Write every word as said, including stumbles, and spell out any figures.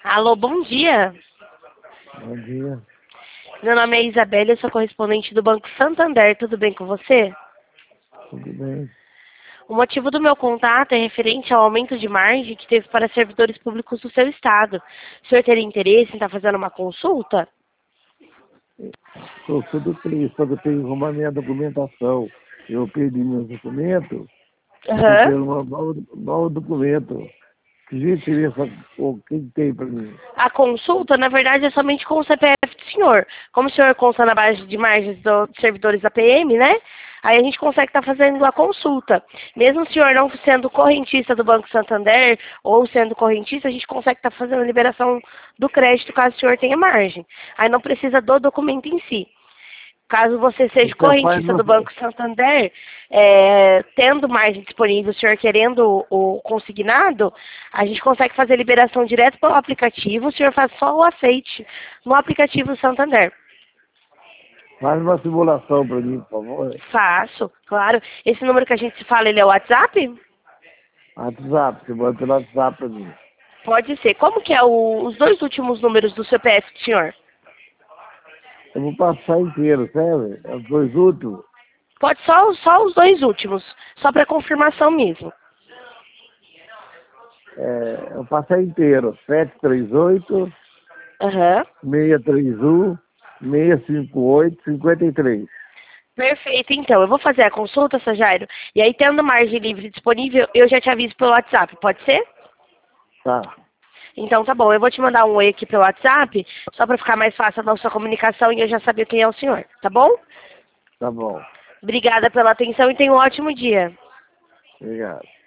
Alô, bom dia. Bom dia. Meu nome é Isabela, eu sou correspondente do Banco Santander. Tudo bem com você? Tudo bem? O motivo do meu contato é referente ao aumento de margem que teve para servidores públicos do seu estado. O senhor teria interesse em estar fazendo uma consulta? Sou tudo triste, quando eu tenho que arrumar minha documentação. Eu perdi meus documentos, estou Aham. tendo um novo, novo documento. Que gentileza, o que tem para mim? A consulta, na verdade, é somente com o C P F do senhor. Como o senhor consta na base de margens dos servidores da P M, né? Aí a gente consegue estar fazendo a consulta. Mesmo o senhor não sendo correntista do Banco Santander ou sendo correntista, a gente consegue estar fazendo a liberação do crédito caso o senhor tenha margem. Aí não precisa do documento em si. Caso você seja Você faz correntista do você. Banco Santander, é, tendo margem disponível, o senhor querendo o, o consignado, a gente consegue fazer liberação direto pelo aplicativo, o senhor faz só o aceite no aplicativo Santander. Faz uma simulação para mim, por favor. Faço, claro. Esse número que a gente se fala, ele é o WhatsApp? WhatsApp, você manda pelo WhatsApp para mim. Pode ser. Como que é o- os dois últimos números do C P F do senhor? Eu vou passar inteiro, sabe? Os dois últimos. Pode só, só os dois últimos, só para confirmação mesmo. É, eu passei inteiro. sete três oito, Aham. seis três um, seis cinco oito, cinco três. Perfeito, então. Eu vou fazer a consulta, seu Jairo, e aí, tendo margem livre disponível, eu já te aviso pelo WhatsApp, pode ser? Tá, Então tá bom, eu vou te mandar um oi aqui pelo WhatsApp, só para ficar mais fácil a nossa comunicação e eu já saber quem é o senhor, tá bom? tá bom. Obrigada pela atenção e tenha um ótimo dia. Obrigado.